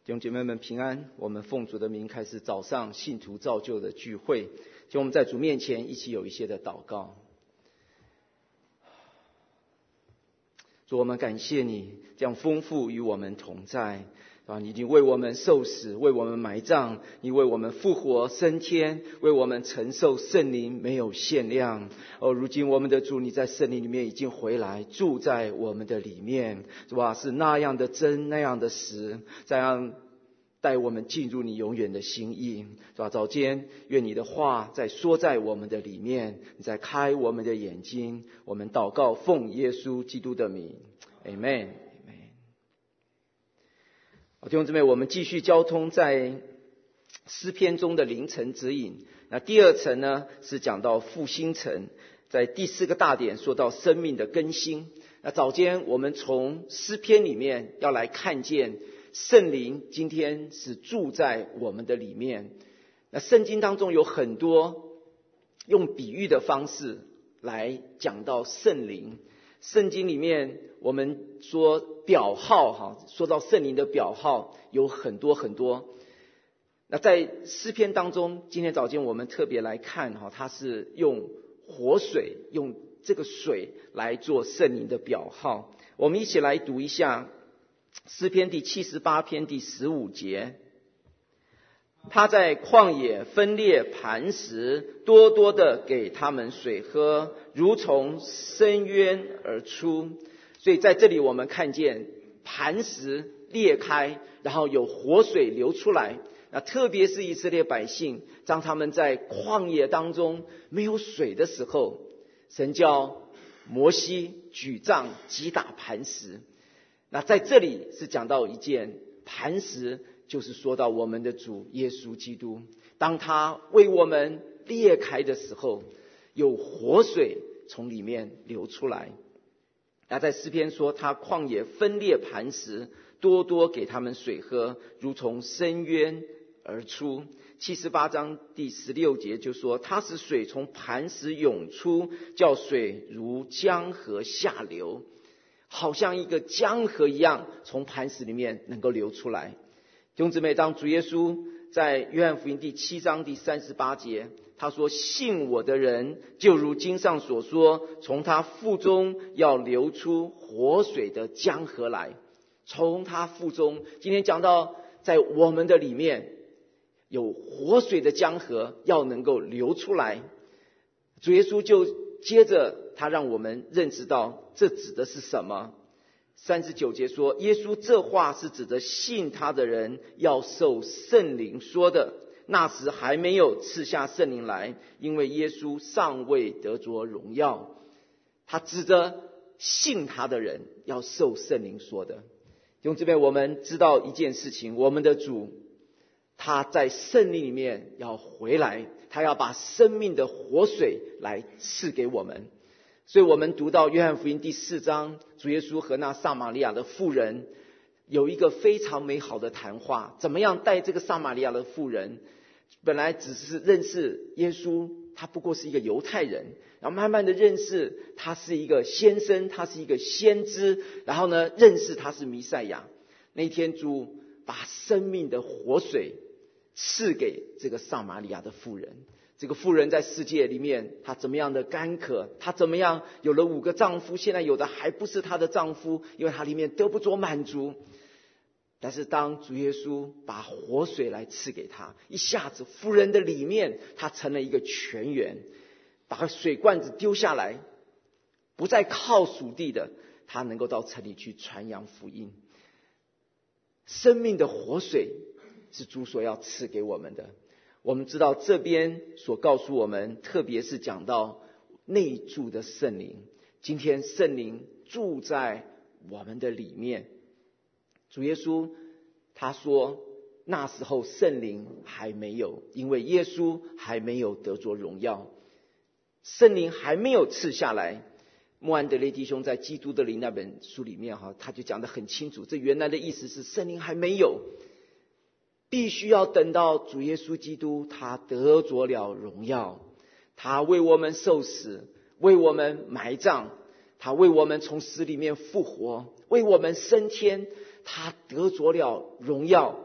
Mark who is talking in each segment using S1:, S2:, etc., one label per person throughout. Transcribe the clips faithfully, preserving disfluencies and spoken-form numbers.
S1: 弟兄姐妹们平安，我们奉主的名开始早上信徒造就的聚会，就我们在主面前一起有一些的祷告。主，我们感谢你这样丰富与我们同在，你已经为我们受死，为我们埋葬，你为我们复活升天，为我们承受圣灵没有限量。哦，如今我们的主，你在圣灵里面已经回来，住在我们的里面，是吧？是那样的真，那样的实，这样带我们进入你永远的心意，是吧？早间愿你的话在说在我们的里面，你在开我们的眼睛。我们祷告奉耶稣基督的名 Amen。 弟兄姊妹，我们继续交通在诗篇中的凌晨指引。那第二层呢，是讲到复兴层，在第四个大点说到生命的更新。那早间我们从诗篇里面要来看见圣灵今天是住在我们的里面。那圣经当中有很多用比喻的方式来讲到圣灵。圣经里面我们说表号哈，说到圣灵的表号有很多很多。那在诗篇当中，今天早间我们特别来看哈，它是用活水，用这个水来做圣灵的表号。我们一起来读一下诗篇第七十八篇第十五节。他在旷野分裂磐石，多多的给他们水喝，如从深渊而出。所以在这里我们看见磐石裂开，然后有活水流出来。那特别是以色列百姓，当他们在旷野当中没有水的时候，神叫摩西举杖击打磐石。那在这里是讲到一件磐石，就是说到我们的主耶稣基督，当他为我们裂开的时候，有活水从里面流出来。那在诗篇说，他旷野分裂磐石，多多给他们水喝，如从深渊而出。七十八章第十六节就说，他使水从磐石涌出，叫水如江河下流，好像一个江河一样从磐石里面能够流出来。弟兄姊妹，当主耶稣在约翰福音第七章第三十八节，他说，信我的人就如经上所说，从他腹中要流出活水的江河来。从他腹中，今天讲到在我们的里面有活水的江河要能够流出来。主耶稣就接着他让我们认识到这指的是什么。三十九节说，耶稣这话是指着信他的人要受圣灵说的，那时还没有赐下圣灵来，因为耶稣尚未得着荣耀。他指着信他的人要受圣灵说的。弟兄姊妹，我们知道一件事情，我们的主他在圣灵里面要回来，他要把生命的活水来赐给我们。所以我们读到约翰福音第四章，主耶稣和那撒玛利亚的妇人有一个非常美好的谈话。怎么样带这个撒玛利亚的妇人，本来只是认识耶稣，他不过是一个犹太人，然后慢慢的认识他是一个先生，他是一个先知，然后呢认识他是弥赛亚。那天主把生命的活水赐给这个撒玛利亚的妇人。这个妇人在世界里面，她怎么样的干渴，她怎么样有了五个丈夫，现在有的还不是她的丈夫，因为她里面得不着满足。但是当主耶稣把活水来赐给她，一下子妇人的里面她成了一个泉源，把水罐子丢下来，不再靠属地的，她能够到城里去传扬福音。生命的活水是主所要赐给我们的。我们知道这边所告诉我们，特别是讲到内住的圣灵，今天圣灵住在我们的里面。主耶稣他说，那时候圣灵还没有，因为耶稣还没有得着荣耀，圣灵还没有赐下来。莫安德烈弟兄在基督的灵那本书里面哈，他就讲得很清楚，这原来的意思是圣灵还没有，必须要等到主耶稣基督他得着了荣耀，他为我们受死，为我们埋葬，他为我们从死里面复活，为我们升天，他得着了荣耀，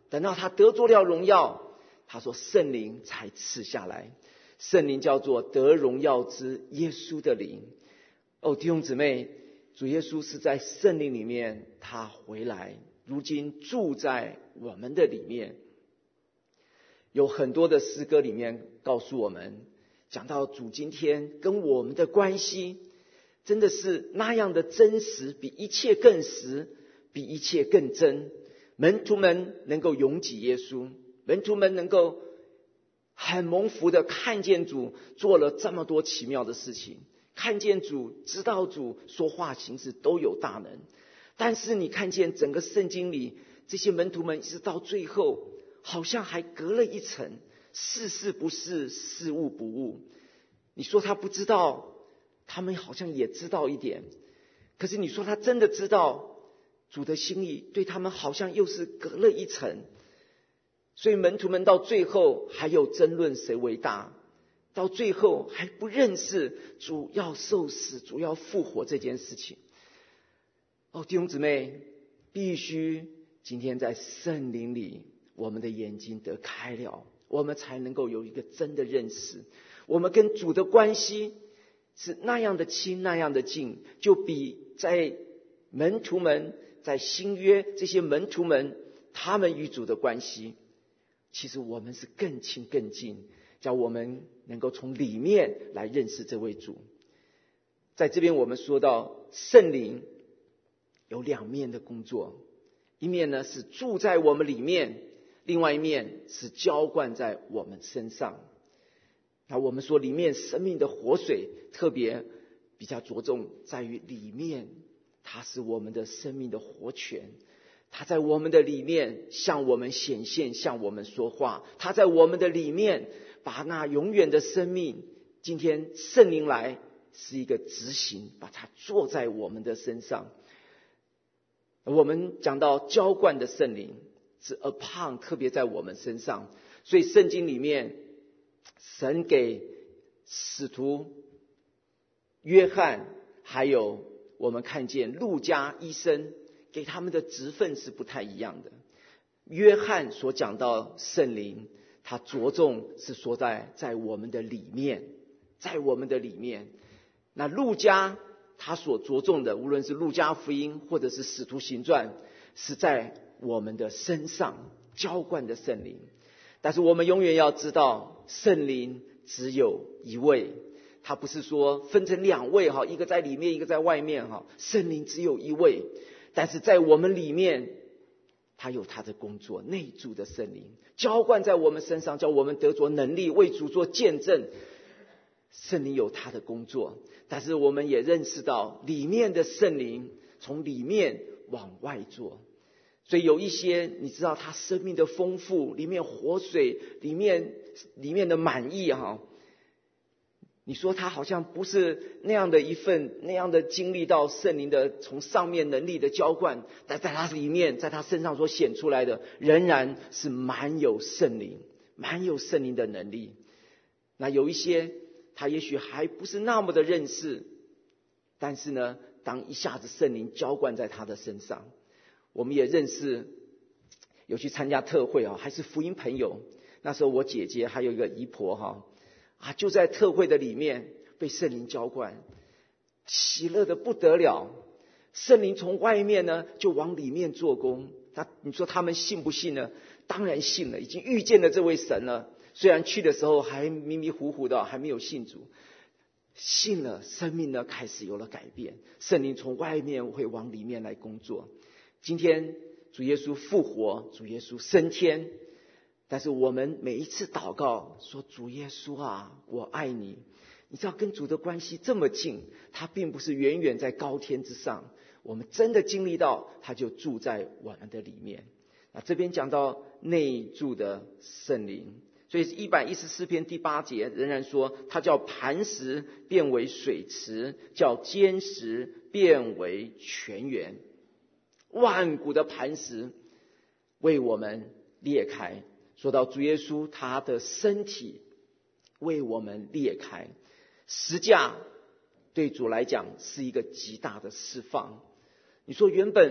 S1: 等到他得着了荣耀，他说圣灵才赐下来，圣灵叫做得荣耀之耶稣的灵。哦，弟兄姊妹，主耶稣是在圣灵里面他回来，如今住在我们的里面。有很多的诗歌里面告诉我们，讲到主今天跟我们的关系真的是那样的真实，比一切更实，比一切更真。门徒们能够拥挤耶稣，门徒们能够很蒙福的看见主做了这么多奇妙的事情，看见主，知道主说话行事都有大能。但是你看见整个圣经里这些门徒们一直到最后好像还隔了一层，事事不是，事物不误。你说他不知道，他们好像也知道一点，可是你说他真的知道主的心意，对他们好像又是隔了一层。所以门徒们到最后还有争论谁为大，到最后还不认识主要受死，主要复活这件事情。哦，弟兄姊妹，必须今天在圣灵里，我们的眼睛得开了，我们才能够有一个真的认识。我们跟主的关系是那样的亲，那样的近，就比在门徒们在新约这些门徒们他们与主的关系，其实我们是更亲更近，叫我们能够从里面来认识这位主。在这边我们说到圣灵有两面的工作，一面呢是住在我们里面，另外一面是浇灌在我们身上。那我们说里面生命的活水特别比较着重在于里面，它是我们的生命的活泉，它在我们的里面向我们显现，向我们说话，它在我们的里面把那永远的生命，今天圣灵来是一个执行，把它做在我们的身上。我们讲到浇灌的圣灵是 upon 特别在我们身上，所以圣经里面神给使徒约翰还有我们看见路加医生给他们的职分是不太一样的。约翰所讲到圣灵，他着重是说在在我们的里面，在我们的里面。那路加他所着重的，无论是路加福音或者是使徒行传，是在我们的身上浇灌的圣灵。但是我们永远要知道，圣灵只有一位，他不是说分成两位，一个在里面一个在外面，圣灵只有一位。但是在我们里面，他有他的工作，内住的圣灵浇灌在我们身上，叫我们得着能力为主做见证。圣灵有他的工作，但是我们也认识到里面的圣灵从里面往外做。所以有一些你知道他生命的丰富，里面活水，里面里面的满意哈，你说他好像不是那样的一份那样的经历到圣灵的从上面能力的浇灌，但在他里面在他身上所显出来的仍然是满有圣灵，满有圣灵的能力。那有一些他也许还不是那么的认识，但是呢当一下子圣灵浇灌在他的身上，我们也认识有去参加特会啊，还是福音朋友。那时候我姐姐还有一个姨婆哈啊，就在特会的里面被圣灵浇灌，喜乐的不得了。圣灵从外面呢就往里面做工。他你说他们信不信呢？当然信了，已经遇见了这位神了。虽然去的时候还迷迷糊糊的，还没有信主，信了，生命呢开始有了改变。圣灵从外面会往里面来工作。今天主耶稣复活，主耶稣升天，但是我们每一次祷告说主耶稣啊，我爱你，你知道跟主的关系这么近，他并不是远远在高天之上，我们真的经历到他就住在我们的里面。那这边讲到内住的圣灵，所以一百一十四篇第八节仍然说，他叫磐石变为水池，叫坚石变为泉源。万古的磐石为我们裂开。说到主耶稣他的身体为我们裂开，十架对主来讲是一个极大的释放。你说原本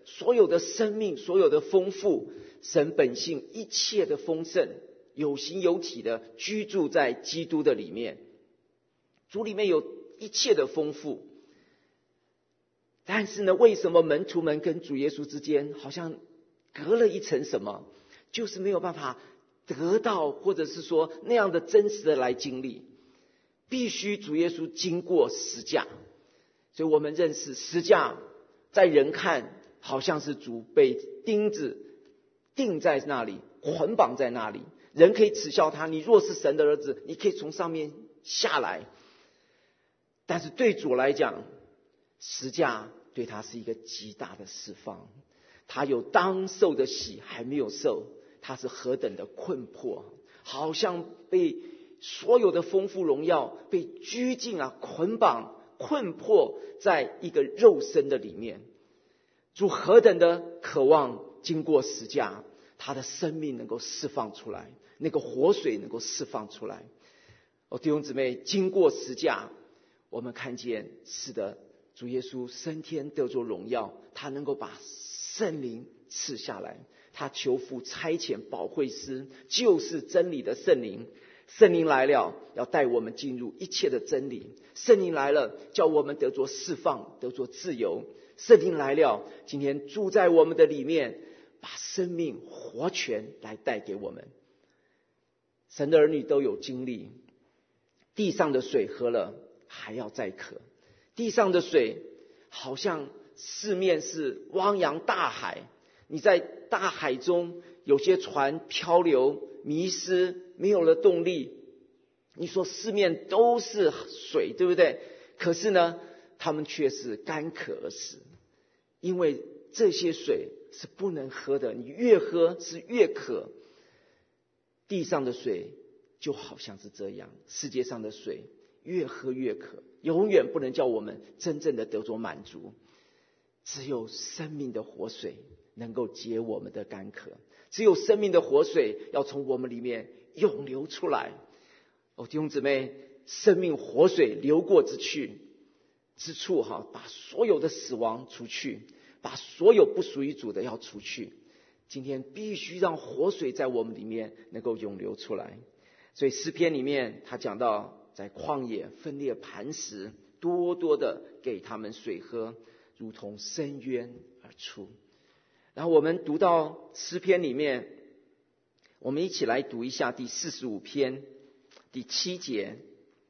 S1: 所有的生命，所有的丰富，神本性一切的丰盛，有形有体的居住在基督的里面。主里面有一切的丰富，但是呢，为什么门徒们跟主耶稣之间好像隔了一层什么，就是没有办法得到，或者是说那样的真实的来经历？必须主耶稣经过十架。所以我们认识十架，在人看好像是主被钉子钉在那里，捆绑在那里，人可以耻笑他，你若是神的儿子，你可以从上面下来。但是对主来讲，十架对他是一个极大的释放，他有当受的喜还没有受，他是何等的困迫，好像被所有的丰富荣耀被拘禁啊，捆绑困迫在一个肉身的里面。主何等的渴望经过十架，他的生命能够释放出来，那个活水能够释放出来。哦，弟兄姊妹，经过十架，我们看见是的，主耶稣升天得着荣耀，他能够把圣灵赐下来，他求父差遣保惠师，就是真理的圣灵。圣灵来了，要带我们进入一切的真理。圣灵来了，叫我们得着释放，得着自由。圣灵来了，今天住在我们的里面，把生命活泉来带给我们。神的儿女都有经历，地上的水喝了还要再渴，地上的水好像四面是汪洋大海，你在大海中，有些船漂流迷失，没有了动力，你说四面都是水，对不对？可是呢，他们却是干渴而死，因为这些水是不能喝的，你越喝是越渴。地上的水就好像是这样，世界上的水越喝越渴，永远不能叫我们真正的得着满足。只有生命的活水能够解我们的干渴，只有生命的活水要从我们里面涌流出来。哦，弟兄姊妹，生命活水流过之去之处哈，把所有的死亡除去，把所有不属于主的要除去。今天必须让活水在我们里面能够涌流出来。所以诗篇里面他讲到，在旷野分裂磐石，多多的给他们水喝，如同深渊而出。然后我们读到诗篇里面，我们一起来读一下第四十五篇第七节。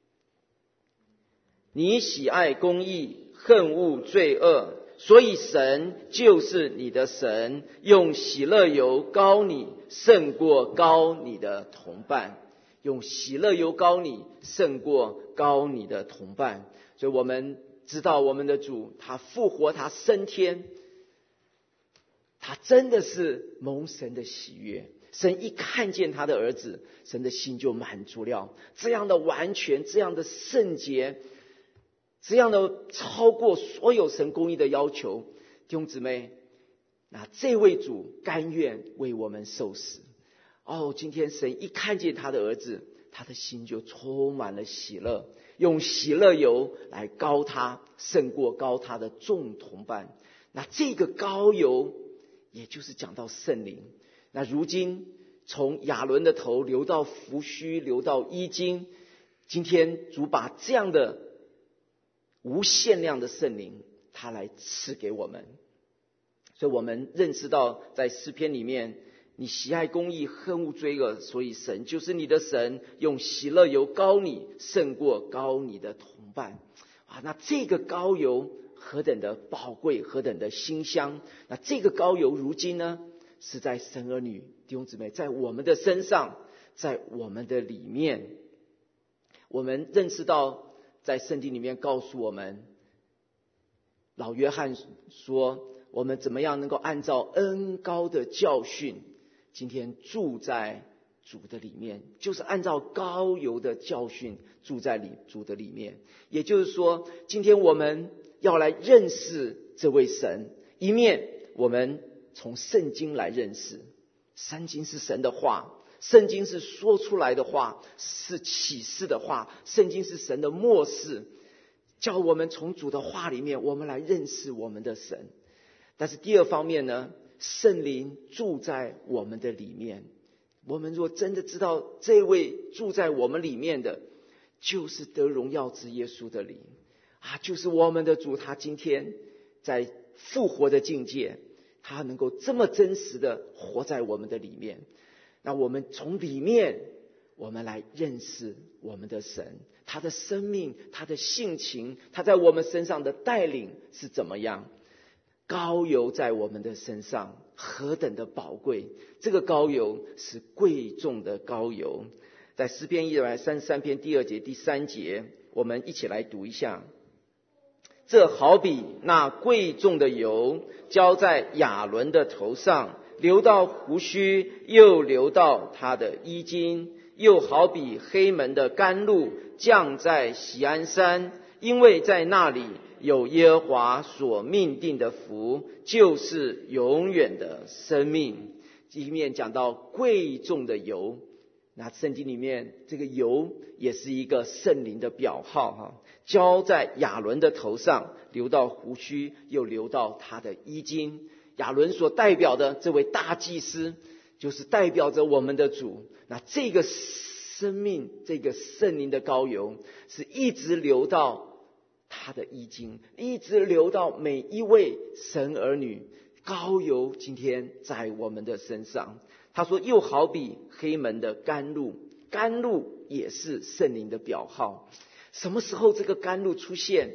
S1: 你喜爱公义，恨恶罪恶，所以神就是你的神，用喜乐油膏你，胜过膏你的同伴。用喜乐油膏你，胜过膏你的同伴。所以我们知道我们的主，他复活，他升天，他真的是蒙神的喜悦。神一看见他的儿子，神的心就满足了。这样的完全，这样的圣洁，这样的超过所有神公义的要求，弟兄姊妹，那这位主甘愿为我们受死。哦，今天神一看见他的儿子，他的心就充满了喜乐，用喜乐油来膏他，胜过膏他的众同伴。那这个膏油也就是讲到圣灵。那如今从亚伦的头流到胡须，流到衣襟，今天主把这样的无限量的圣灵他来赐给我们。所以我们认识到在诗篇里面，你喜爱公义，恨恶罪恶，所以神就是你的神，用喜乐油膏你，胜过膏你的同伴。啊，那这个膏油何等的宝贵，何等的馨香。那这个膏油如今呢，是在神儿女弟兄姊妹，在我们的身上，在我们的里面。我们认识到在圣经里面告诉我们，老约翰说我们怎么样能够按照恩膏的教训，今天住在主的里面，就是按照膏油的教训住在里主的里面。也就是说，今天我们要来认识这位神，一面我们从圣经来认识，圣经是神的话，圣经是说出来的话，是启示的话，圣经是神的默示，叫我们从主的话里面我们来认识我们的神。 但是第二方面呢，圣灵住在我们的里面。我们若真的知道这位住在我们里面的，就是得荣耀之耶稣的灵啊，就是我们的主，他今天在复活的境界，他能够这么真实的活在我们的里面。那我们从里面，我们来认识我们的神，他的生命，他的性情，他在我们身上的带领是怎么样。膏油在我们的身上何等的宝贵，这个膏油是贵重的膏油。在诗篇一百三十三篇第二节第三节，我们一起来读一下。这好比那贵重的油浇在亚伦的头上，流到胡须，又流到他的衣襟，又好比黑门的甘露降在锡安山，因为在那里有耶和华所命定的福，就是永远的生命。一面讲到贵重的油，那圣经里面这个油也是一个圣灵的表号哈，浇在亚伦的头上，流到胡须，又流到他的衣襟。亚伦所代表的这位大祭司，就是代表着我们的主。那这个生命，这个圣灵的膏油，是一直流到他的衣襟，一直流到每一位神儿女。膏油今天在我们的身上，他说又好比黑门的甘露，甘露也是圣灵的表号。什么时候这个甘露出现？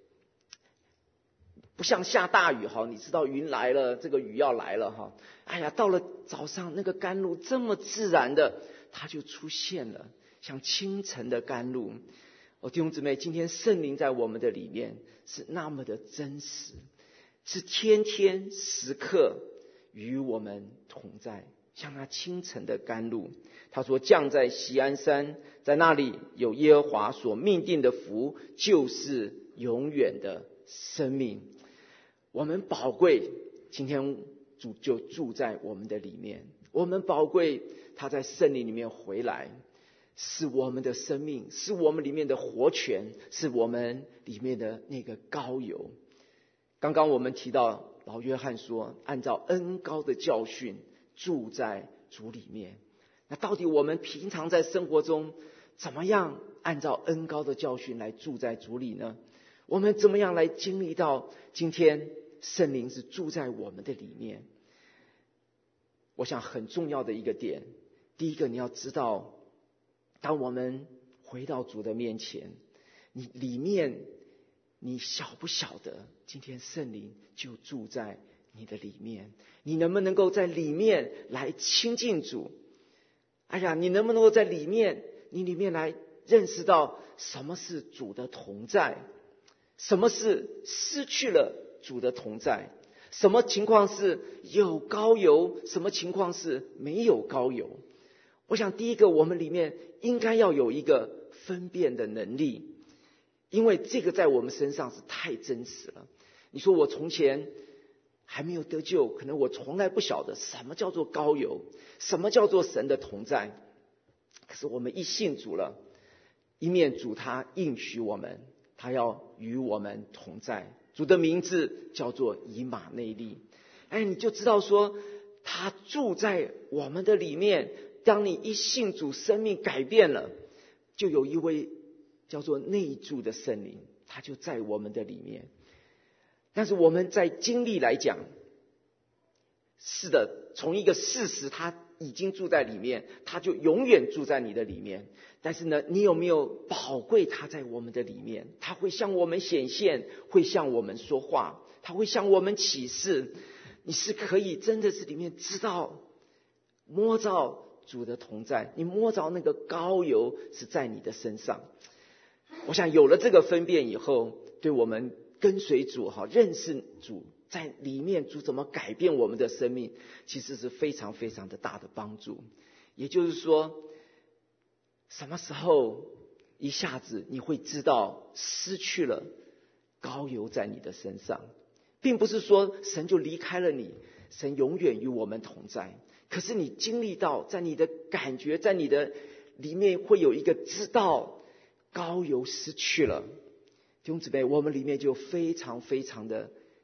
S1: 不像下大雨哈，你知道云来了，这个雨要来了哈。哎呀，到了早上那个甘露这么自然的，它就出现了，像清晨的甘露。哦，弟兄姊妹，今天圣灵在我们的里面是那么的真实，是天天时刻与我们同在，像那清晨的甘露。他说降在锡安山，在那里有耶和华所命定的福，就是永远的生命。我们宝贵，今天主就住在我们的里面。我们宝贵，他在圣灵里面回来，是我们的生命，是我们里面的活泉，是我们里面的那个膏油。刚刚我们提到老约翰说，按照恩膏的教训住在主里面。那到底我们平常在生活中怎么样按照恩膏的教训来住在主里呢？我们怎么样来经历到今天圣灵是住在我们的里面？我想很重要的一个点，第一个你要知道，当我们回到主的面前，你里面你晓不晓得今天圣灵就住在你的里面？你能不能够在里面来亲近主？哎呀，你能不能够在里面，你里面来认识到什么是主的同在，什么是失去了主的同在，什么情况是有膏油，什么情况是没有膏油。我想第一个，我们里面应该要有一个分辨的能力，因为这个在我们身上是太真实了。你说我从前还没有得救，可能我从来不晓得什么叫做膏油，什么叫做神的同在。可是我们一信主了，一面主他应许我们，他要与我们同在。主的名字叫做以马内利。哎，你就知道说他住在我们的里面。当你一信主，生命改变了，就有一位叫做内住的圣灵，他就在我们的里面。但是我们在经历来讲，是的，从一个事实他已经住在里面，他就永远住在你的里面。但是呢，你有没有宝贵他在我们的里面？他会向我们显现，会向我们说话，他会向我们启示。你是可以真的是里面知道摸着主的同在，你摸着那个膏油是在你的身上。我想有了这个分辨以后，对我们跟随主哈，认识主在里面，主怎么改变我们的生命，其实是非常非常的大的帮助。也就是说，什么时候一下子你会知道失去了膏油在你的身上，并不是说神就离开了你，神永远与我们同在。可是你经历到，在你的感觉，在你的里面会有一个知道膏油失去了。弟兄姊妹，我们里面就非常非常的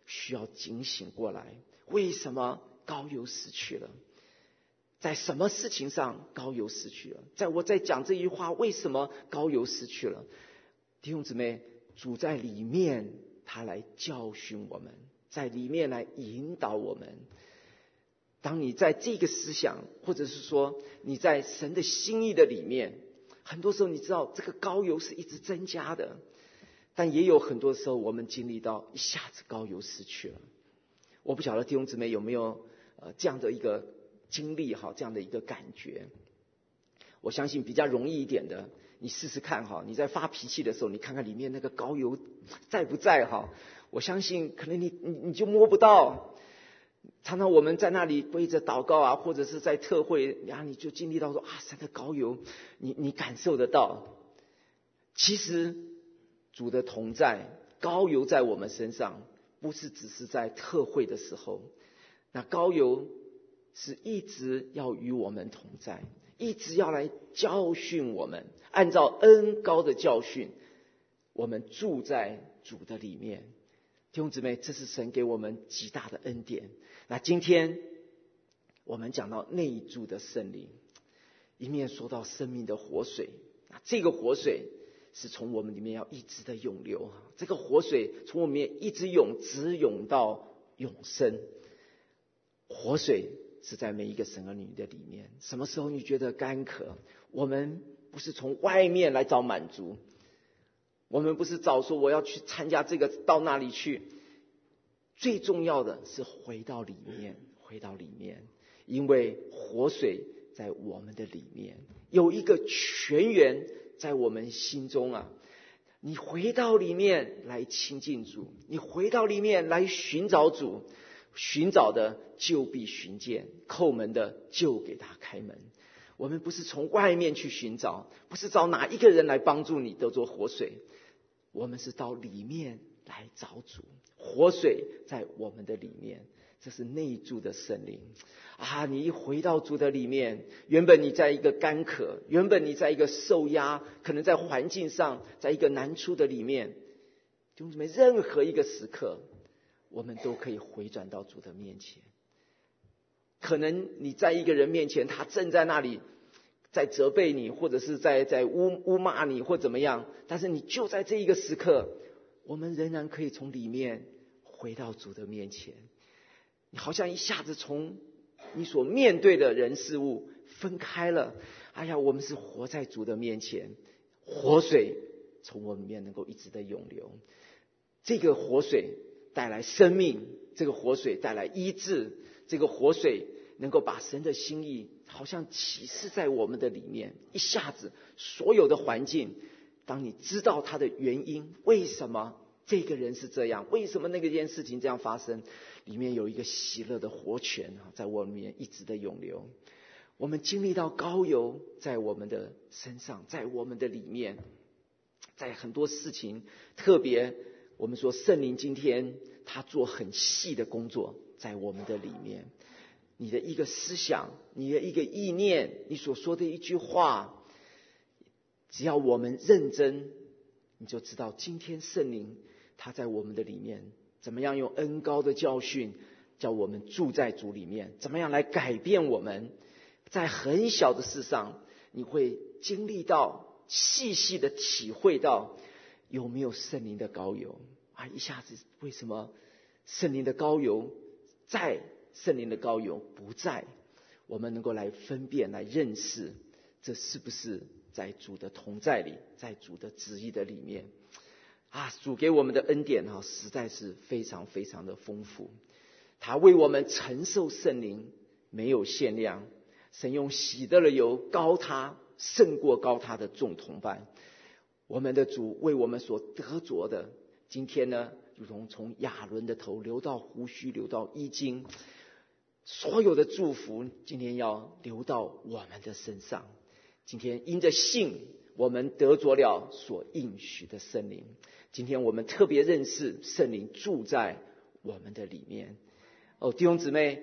S1: 需要警醒过来。为什么膏油失去了？在什么事情上膏油失去了？在我在讲这句话，为什么膏油失去了？弟兄姊妹，主在里面，他来教训我们，在里面来引导我们。当你在这个思想，或者是说你在神的心意的里面，很多时候你知道这个膏油是一直增加的，但也有很多时候我们经历到一下子膏油失去了。我不晓得弟兄姊妹有没有呃这样的一个经历哈，这样的一个感觉。我相信比较容易一点的，你试试看哈，你在发脾气的时候，你看看里面那个膏油在不在哈。我相信可能你你你就摸不到。常常我们在那里跪着祷告啊，或者是在特会啊，你就经历到说啊，神的膏油，你你感受得到。其实主的同在，膏油在我们身上，不是只是在特会的时候，那膏油是一直要与我们同在，一直要来教训我们，按照恩膏的教训，我们住在主的里面。弟兄姊妹，这是神给我们极大的恩典。那今天我们讲到内住的圣灵，一面说到生命的活水，这个活水是从我们里面要一直的涌流，这个活水从我们里面一直涌，直涌到永生。活水是在每一个神儿女的里面。什么时候你觉得干渴，我们不是从外面来找满足，我们不是找说我要去参加这个到那里去，最重要的是回到里面，回到里面，因为活水在我们的里面，有一个泉源在我们心中啊。你回到里面来亲近主，你回到里面来寻找主，寻找的就必寻见，叩门的就给他开门。我们不是从外面去寻找，不是找哪一个人来帮助你得着活水，我们是到里面来找主，活水在我们的里面，这是内住的圣灵啊！你一回到主的里面，原本你在一个干渴，原本你在一个受压，可能在环境上，在一个难处的里面，弟兄姊妹，任何一个时刻，我们都可以回转到主的面前。可能你在一个人面前，他正在那里在责备你，或者是在在污污骂你或怎么样，但是你就在这一个时刻，我们仍然可以从里面回到主的面前。你好像一下子从你所面对的人事物分开了，哎呀，我们是活在主的面前，活水从我们里面能够一直的涌流，这个活水带来生命，这个活水带来医治，这个活水能够把神的心意好像启示在我们的里面，一下子所有的环境，当你知道它的原因，为什么这个人是这样，为什么那个件事情这样发生，里面有一个喜乐的活泉在我里面一直的涌流。我们经历到膏油在我们的身上，在我们的里面，在很多事情，特别我们说圣灵今天他做很细的工作在我们的里面。你的一个思想，你的一个意念，你所说的一句话，只要我们认真，你就知道今天圣灵他在我们的里面怎么样用恩膏的教训叫我们住在主里面，怎么样来改变我们。在很小的事上，你会经历到细细的体会到有没有圣灵的膏油啊！一下子为什么圣灵的膏油在，圣灵的膏油不在，我们能够来分辨，来认识这是不是在主的同在里，在主的旨意的里面啊！主给我们的恩典啊，实在是非常非常的丰富，他为我们承受圣灵没有限量，神用喜得的油膏他，胜过膏他的众同伴。我们的主为我们所得着的，今天呢，如同从亚伦的头流到胡须，流到衣襟，所有的祝福今天要流到我们的身上。今天因着信，我们得着了所应许的圣灵。今天我们特别认识圣灵住在我们的里面。哦，弟兄姊妹，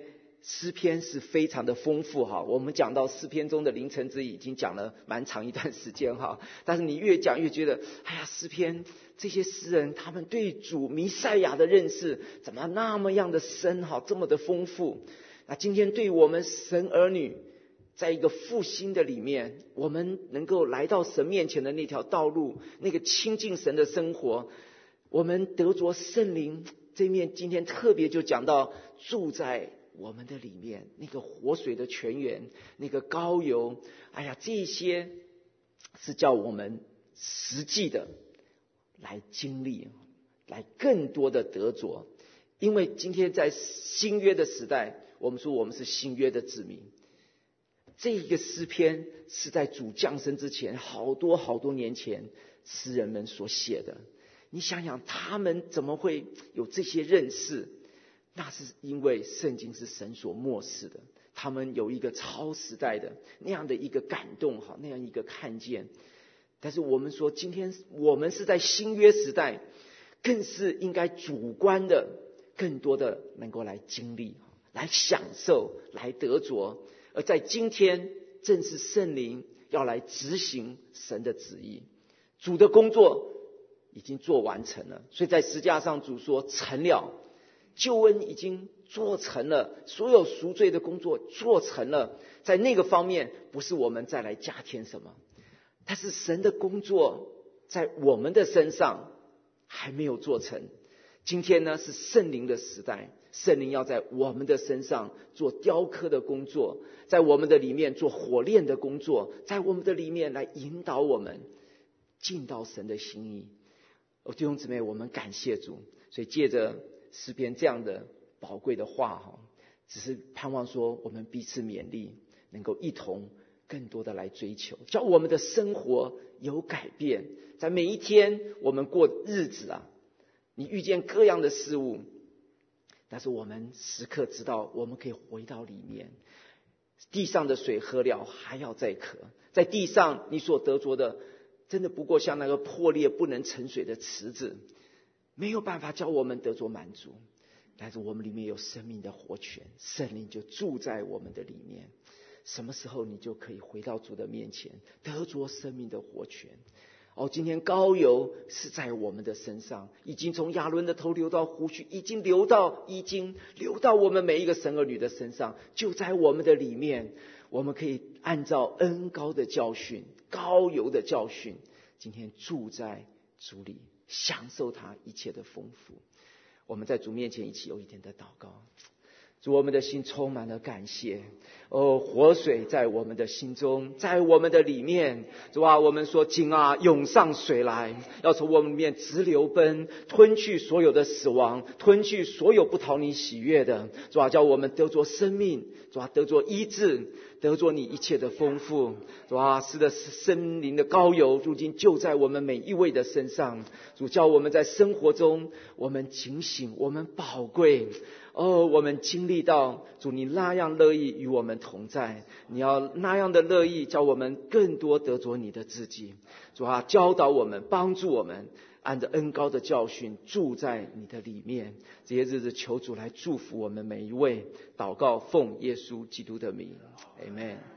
S1: 诗篇是非常的丰富哈，我们讲到诗篇中的凌晨之已经讲了蛮长一段时间哈，但是你越讲越觉得，哎呀，诗篇这些诗人他们对主弥赛亚的认识怎么那么样的深哈，这么的丰富。那今天对我们神儿女，在一个复兴的里面，我们能够来到神面前的那条道路，那个亲近神的生活，我们得着圣灵这面，今天特别就讲到住在我们的里面，那个活水的泉源，那个膏油，哎呀，这些是叫我们实际的来经历，来更多的得着。因为今天在新约的时代，我们说我们是新约的子民，这一个诗篇是在主降生之前好多好多年前诗人们所写的。你想想他们怎么会有这些认识？那是因为圣经是神所默示的，他们有一个超时代的那样的一个感动，那样一个看见。但是我们说今天我们是在新约时代，更是应该主观的更多的能够来经历，来享受，来得着。而在今天正是圣灵要来执行神的旨意，主的工作已经做完成了，所以在十字架上主说成了，救恩已经做成了，所有赎罪的工作做成了。在那个方面不是我们再来加添什么，但是神的工作在我们的身上还没有做成。今天呢是圣灵的时代，圣灵要在我们的身上做雕刻的工作，在我们的里面做火炼的工作，在我们的里面来引导我们进到神的心意。哦，弟兄姊妹，我们感谢主。所以借着诗篇这样的宝贵的话，只是盼望说我们彼此勉励，能够一同更多的来追求，叫我们的生活有改变。在每一天我们过日子啊，你遇见各样的事物，但是我们时刻知道我们可以回到里面。地上的水喝了还要再渴，在地上你所得着的真的不过像那个破裂不能盛水的池子，没有办法叫我们得着满足。但是我们里面有生命的活泉，圣灵就住在我们的里面。什么时候你就可以回到主的面前，得着生命的活泉。哦，今天膏油是在我们的身上，已经从亚伦的头流到胡须，已经流到已经流到我们每一个神儿女的身上，就在我们的里面。我们可以按照恩膏的教训，膏油的教训，今天住在主里，享受他一切的丰富。我们在主面前一起有一点的祷告。主，我们的心充满了感谢。哦，活水在我们的心中，在我们的里面。主啊，我们说井啊涌上水来，要从我们里面直流奔，吞去所有的死亡，吞去所有不讨你喜悦的。主啊，叫我们得着生命，主啊，得着医治，得着你一切的丰富。主啊，是的，生灵的膏油如今就在我们每一位的身上。主，叫我们在生活中我们警醒，我们宝贵。哦，我们经历到主你那样乐意与我们同在，你要那样的乐意叫我们更多得着你的自己。主啊，教导我们，帮助我们，按着恩膏的教训住在你的里面。这些日子求主来祝福我们每一位。祷告奉耶稣基督的名， Amen。